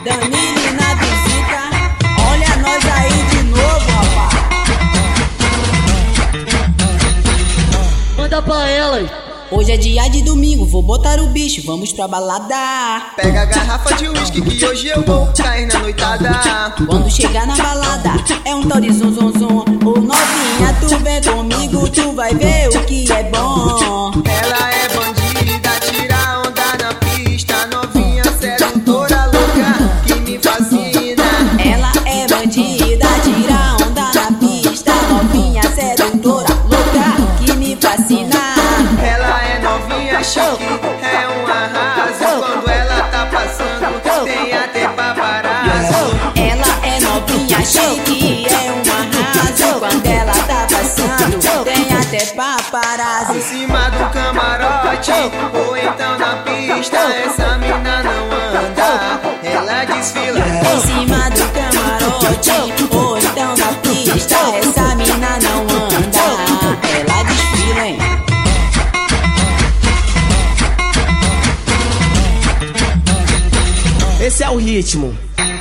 Danilo na visita, olha nós aí de novo, rapaz. Manda pra elas. Hoje é dia de domingo, vou botar o bicho, vamos pra balada. Pega a garrafa de uísque que hoje eu vou cair na noitada. Quando chegar na balada, é um tori zum zum zum. Ô novinha, tu vem comigo, tu vai ver o que é bom. Ela é bandida, tira onda na pista. Novinha, sedutora louca que me fascina. Ela é bandida, tira onda na pista. Novinha, sedutora louca que me fascina. Ela é novinha, chique, é um arraso. Quando ela tá passando, tem até paparazzo. Ela é novinha, chique, é um arraso. Quando ela tá passando, tem até paparazzi. Em cima do camarote, ou então na pista, essa mina não anda, ela desfila. Em cima do camarote, ou então na pista, essa mina não anda, ela desfila, hein? Esse é o ritmo.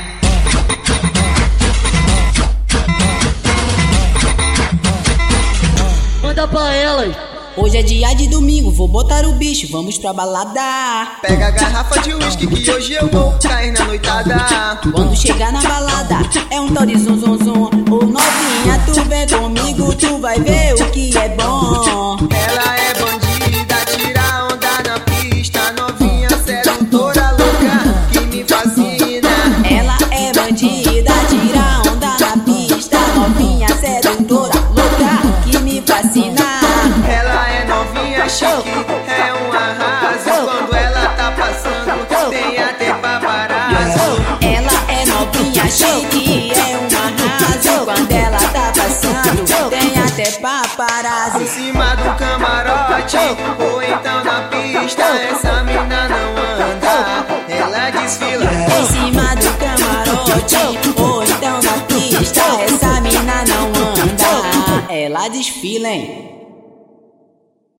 Manda pra elas. Hoje é dia de domingo, vou botar o bicho, vamos pra balada. Pega a garrafa de uísque que hoje eu vou cair na noitada. Quando chegar na balada, é um tori zum zum zum. Ô novinha, tu vem comigo, tu vai ver o que é bom. Ela é bandida, tira onda na pista. Novinha, sedutora louca que me fascina. Ela é bandida, tira onda na pista. Novinha, sedutora louca que me fascina. Ela é novinha, chique, é um arraso. Quando ela tá passando, tem até paparazzo. Ela é novinha, chique, é um arraso. Quando ela tá passando, tem até paparazzi. Em cima do camarote, ou então na pista, essa mina não anda, ela desfila. Em cima do camarote, ou então na pista, essa mina não anda, ela desfila, hein?